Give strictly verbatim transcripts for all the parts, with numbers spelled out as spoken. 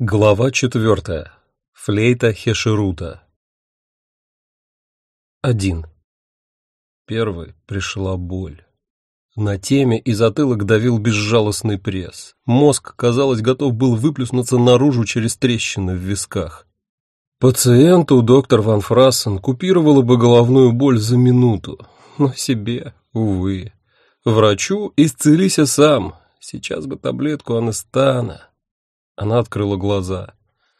Глава четвертая. Флейта Хешерута. Один. Первой пришла боль. На теме и затылок давил безжалостный пресс. Мозг, казалось, готов был выплюснуться наружу через трещины в висках. Пациенту доктор Ван Фрассен купировала бы головную боль за минуту, но себе, увы. Врачу исцелися сам, сейчас бы таблетку анестана. Она открыла глаза.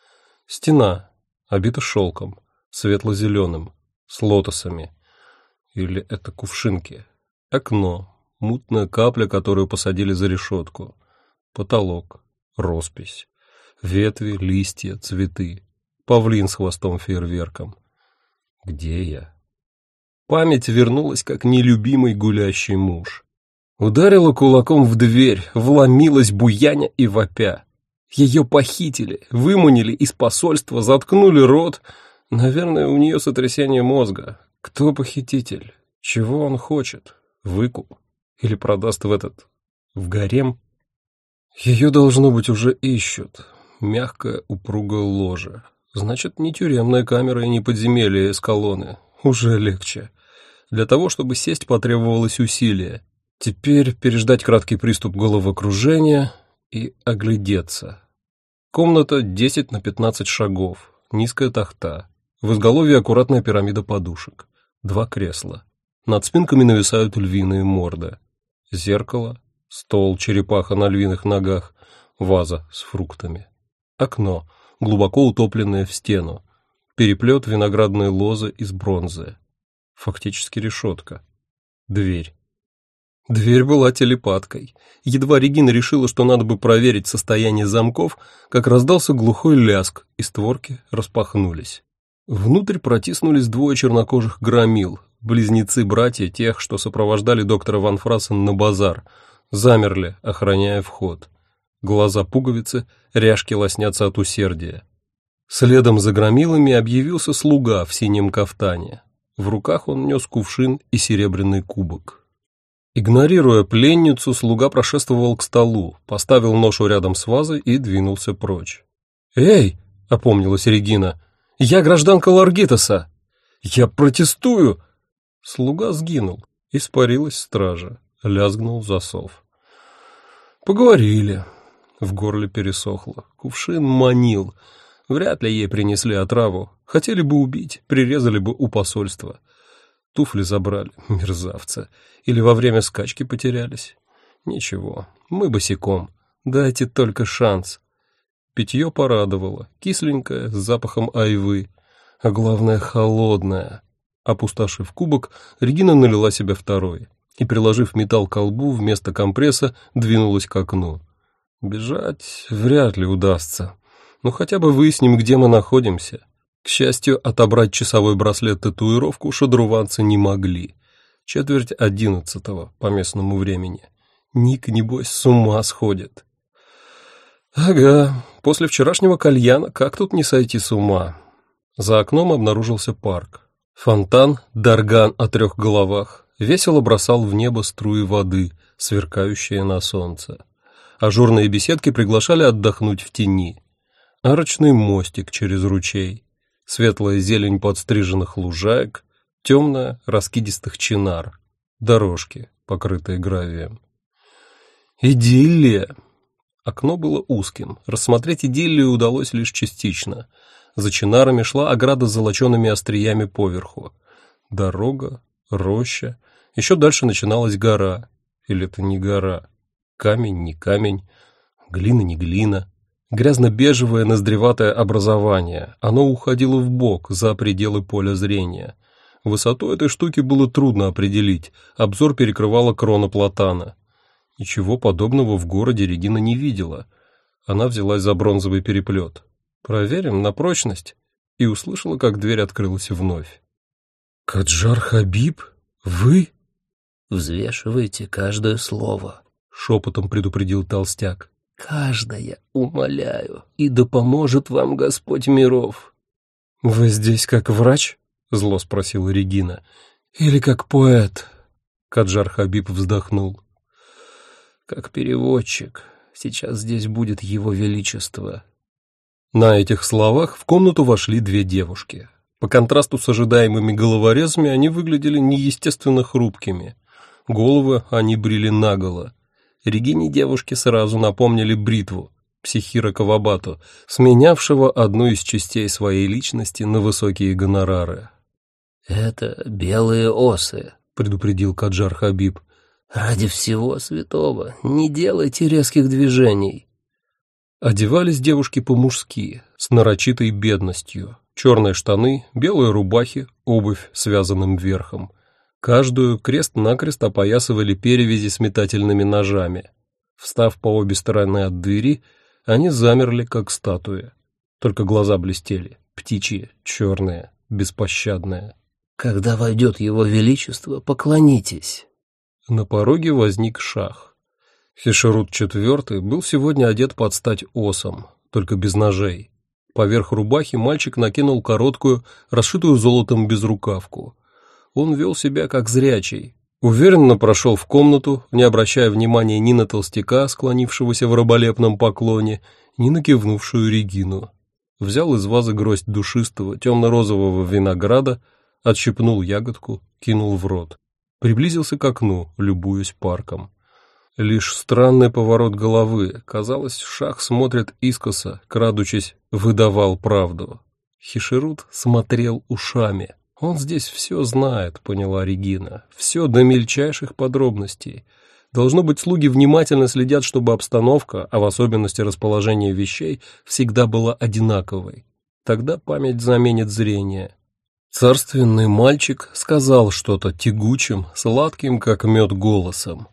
Стена, обита шелком, светло-зеленым, с лотосами. Или это кувшинки. Окно, мутная капля, которую посадили за решетку. Потолок, роспись. Ветви, листья, цветы. Павлин с хвостом-фейерверком. Где я? Память вернулась, как нелюбимый гулящий муж. Ударила кулаком в дверь, вломилась буяня и вопя. Ее похитили, выманили из посольства, заткнули рот. Наверное, у нее сотрясение мозга. Кто похититель? Чего он хочет? Выкуп? Или продаст в этот... в гарем? Ее, должно быть, уже ищут. Мягкое, упругое ложе. Значит, не тюремная камера и не подземелье эскалоны. Уже легче. Для того, чтобы сесть, потребовалось усилие. Теперь переждать краткий приступ головокружения и оглядеться. Комната десять на пятнадцать шагов, низкая тахта, в изголовье аккуратная пирамида подушек, два кресла. Над спинками нависают львиные морды. Зеркало, стол, черепаха на львиных ногах, ваза с фруктами. Окно, глубоко утопленное в стену, переплет виноградной лозы из бронзы. Фактически решетка. Дверь. Дверь была телепаткой. Едва Регина решила, что надо бы проверить состояние замков, как раздался глухой ляск, и створки распахнулись. Внутрь протиснулись двое чернокожих громил, близнецы-братья тех, что сопровождали доктора Ван Фрассен на базар, замерли, охраняя вход. Глаза пуговицы, ряжки лоснятся от усердия. Следом за громилами объявился слуга в синем кафтане. В руках он нес кувшин и серебряный кубок. Игнорируя пленницу, слуга прошествовал к столу, поставил ношу рядом с вазой и двинулся прочь. «Эй!» — опомнилась Регина. «Я гражданка Ларгитаса! Я протестую!» Слуга сгинул, испарилась стража, лязгнул засов. Поговорили. В горле пересохло, кувшин манил. Вряд ли ей принесли отраву. Хотели бы убить, прирезали бы у посольства. Туфли забрали, мерзавцы. Или во время скачки потерялись. Ничего, мы босиком. Дайте только шанс. Питье порадовало, кисленькое, с запахом айвы. А главное, холодное. Опустошив кубок, Регина налила себе второй. И, приложив металл к колбу, вместо компресса двинулась к окну. Бежать вряд ли удастся. Но хотя бы выясним, где мы находимся. К счастью, отобрать часовой браслет-татуировку шадруванцы не могли. Четверть одиннадцатого по местному времени. Ник, небось, с ума сходит. Ага, после вчерашнего кальяна как тут не сойти с ума? За окном обнаружился парк. Фонтан, Дарган о трех головах, весело бросал в небо струи воды, сверкающие на солнце. Ажурные беседки приглашали отдохнуть в тени. Арочный мостик через ручей. Светлая зелень подстриженных лужаек, темная раскидистых чинар, дорожки, покрытые гравием. Идиллия! Окно было узким, рассмотреть идиллию удалось лишь частично. За чинарами шла ограда с золочеными остриями поверху. Дорога, роща, еще дальше начиналась гора. Или это не гора? Камень, не камень, глина, не глина. Грязно-бежевое ноздреватое образование, оно уходило вбок, за пределы поля зрения. Высоту этой штуки было трудно определить, обзор перекрывала крона платана. Ничего подобного в городе Регина не видела. Она взялась за бронзовый переплет. Проверим на прочность. И услышала, как дверь открылась вновь. «Каджар Хабиб? Вы?» «Взвешивайте каждое слово», — шепотом предупредил толстяк. «Каждое, умоляю, и да поможет вам Господь миров». «Вы здесь как врач?» — зло спросила Регина. «Или как поэт?» Каджар Хабиб вздохнул. «Как переводчик. Сейчас здесь будет его величество». На этих словах в комнату вошли две девушки. По контрасту с ожидаемыми головорезами они выглядели неестественно хрупкими. Головы они брили наголо. Регине девушки сразу напомнили бритву, психира Кавабату, сменявшего одну из частей своей личности на высокие гонорары. «Это белые осы», — предупредил Каджар Хабиб. «Ради всего святого не делайте резких движений». Одевались девушки по-мужски, с нарочитой бедностью. Черные штаны, белые рубахи, обувь с вязаным верхом. Каждую крест-накрест опоясывали перевязи с метательными ножами. Встав по обе стороны от двери, они замерли, как статуи. Только глаза блестели, птичьи, черные, беспощадные. «Когда войдет его величество, поклонитесь». На пороге возник шах. Хишерут четвёртый был сегодня одет под стать осам, только без ножей. Поверх рубахи мальчик накинул короткую, расшитую золотом безрукавку. Он вел себя как зрячий. Уверенно прошел в комнату, не обращая внимания ни на толстяка, склонившегося в раболепном поклоне, ни на кивнувшую Регину. Взял из вазы гроздь душистого, темно-розового винограда, отщипнул ягодку, кинул в рот. Приблизился к окну, любуясь парком. Лишь странный поворот головы, казалось, шах смотрит искоса, крадучись, выдавал правду. Хишерут смотрел ушами. Он здесь все знает, поняла Регина, все до мельчайших подробностей. Должно быть, слуги внимательно следят, чтобы обстановка, а в особенности расположение вещей, всегда была одинаковой. Тогда память заменит зрение. Царственный мальчик сказал что-то тягучим, сладким, как мед, голосом.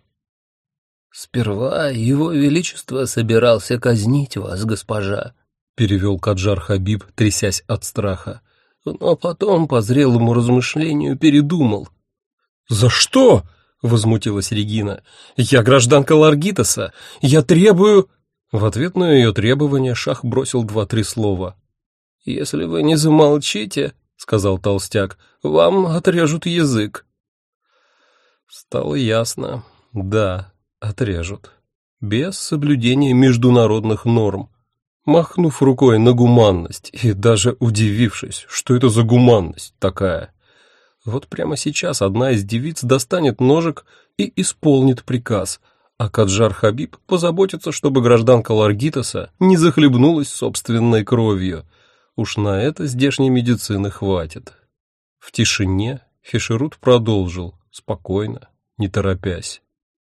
«Сперва его величество собирался казнить вас, госпожа», — перевел Каджар Хабиб, трясясь от страха. «Но потом, по зрелому размышлению, передумал». «За что?» — возмутилась Регина. «Я гражданка Ларгитаса. Я требую...» В ответ на ее требование шах бросил два-три слова. «Если вы не замолчите, — сказал толстяк, — вам отрежут язык». Стало ясно. Да, отрежут. Без соблюдения международных норм. Махнув рукой на гуманность и даже удивившись, что это за гуманность такая. Вот прямо сейчас одна из девиц достанет ножик и исполнит приказ, а Каджар Хабиб позаботится, чтобы гражданка Ларгитаса не захлебнулась собственной кровью. Уж на это здешней медицины хватит. В тишине Хишерут продолжил, спокойно, не торопясь.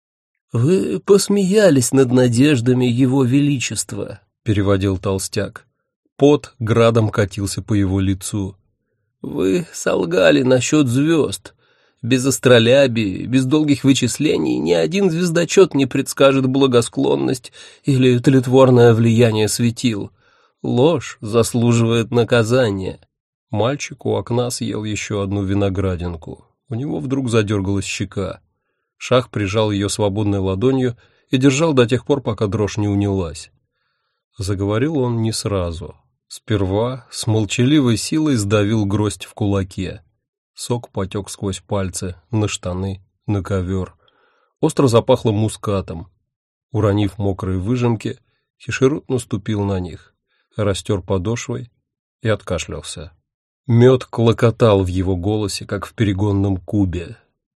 «Вы посмеялись над надеждами его величества», — переводил толстяк. Пот градом катился по его лицу. «Вы солгали насчет звезд. Без астролябии, без долгих вычислений ни один звездочет не предскажет благосклонность или тлетворное влияние светил. Ложь заслуживает наказания». Мальчик у окна съел еще одну виноградинку. У него вдруг задергалась щека. Шах прижал ее свободной ладонью и держал до тех пор, пока дрожь не унялась. Заговорил он не сразу. Сперва с молчаливой силой сдавил гроздь в кулаке. Сок потек сквозь пальцы, на штаны, на ковер. Остро запахло мускатом. Уронив мокрые выжимки, Хишерут наступил на них, растер подошвой и откашлялся. Мед клокотал в его голосе, как в перегонном кубе.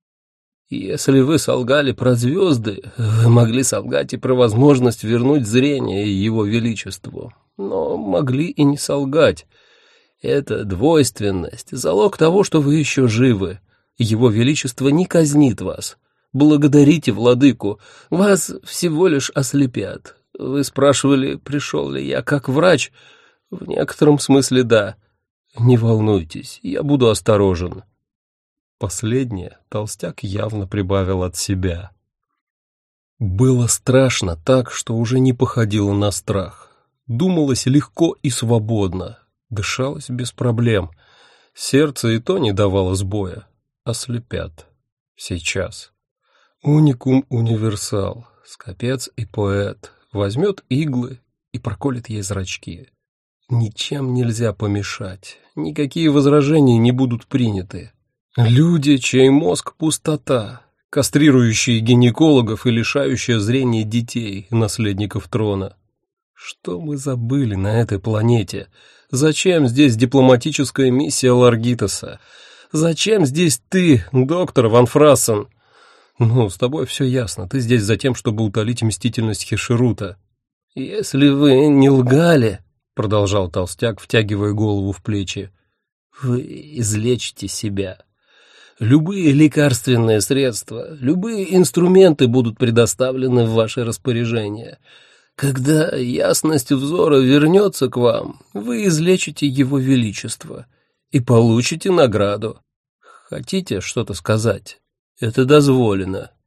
«Если вы солгали про звезды, вы могли солгать и про возможность вернуть зрение его величеству, но могли и не солгать. Это двойственность, залог того, что вы еще живы. Его величество не казнит вас. Благодарите владыку, вас всего лишь ослепят. Вы спрашивали, пришел ли я как врач? В некотором смысле да. Не волнуйтесь, я буду осторожен». Последнее толстяк явно прибавил от себя. Было страшно так, что уже не походило на страх. Думалось легко и свободно, дышалось без проблем. Сердце и то не давало сбоя. Ослепят. Сейчас. Уникум универсал, скопец и поэт, возьмет иглы и проколет ей зрачки. Ничем нельзя помешать, никакие возражения не будут приняты. Люди, чей мозг — пустота, кастрирующие гинекологов и лишающие зрения детей, наследников трона. Что мы забыли на этой планете? Зачем здесь дипломатическая миссия Ларгитоса? Зачем здесь ты, доктор Ван Фрассен? Ну, с тобой все ясно, ты здесь за тем, чтобы утолить мстительность Хешерута. Если вы не лгали, — продолжал толстяк, втягивая голову в плечи, — вы излечите себя. Любые лекарственные средства, любые инструменты будут предоставлены в ваше распоряжение. Когда ясность взора вернется к вам, вы излечите его величество и получите награду. Хотите что-то сказать? Это дозволено.